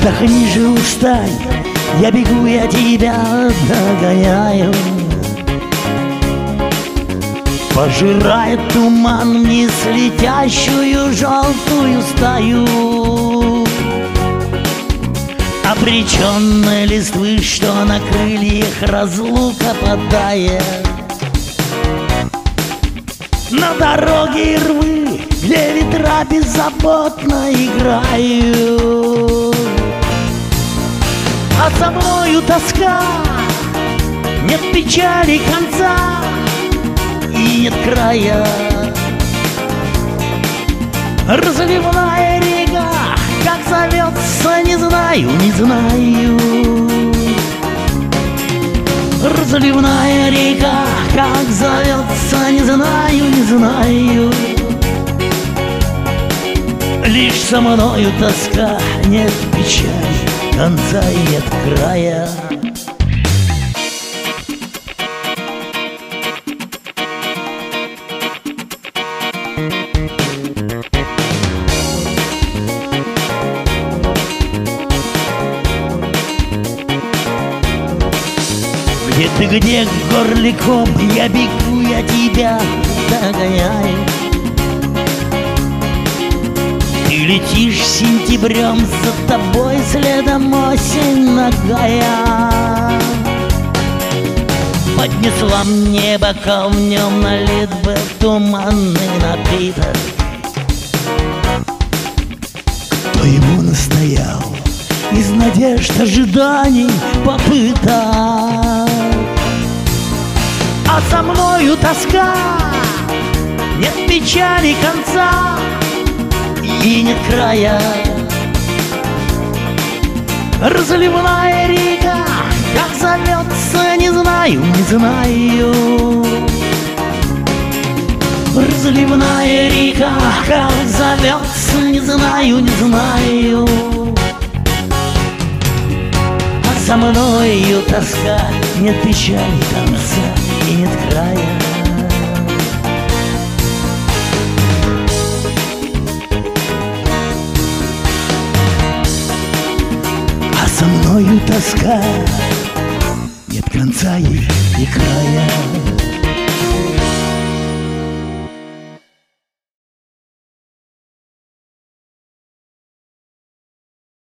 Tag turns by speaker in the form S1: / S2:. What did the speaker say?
S1: Отдохни же, устань, я бегу, я тебя догоняю. Пожирает туман вниз летящую желтую стаю обреченной листвы, что на крыльях разлука падает. На дороге и рвы, где ветра беззаботно играют, а за мною тоска, нет печали конца и нет края. Разливная река, как зовется, не знаю, не знаю. Разливная река, как зовется, не знаю, не знаю. Лишь со мною тоска, нет печали, конца и нет края. Где ты, где горликом, я бегу, я тебя догоняю. Ты летишь сентябрем, за тобой следом осень нагая. Поднесла мне бокал, в нем налит бы туманный напиток. Кто ему настоял, из надежд, ожиданий, попыток. А со мною тоска, нет печали конца и нет края. Разливная река, как зовется, не знаю, не знаю. Разливная река, как зовется, не знаю, не знаю. А со мною тоска, нет печали конца и нет края. А со мною тоска, нет конца и края.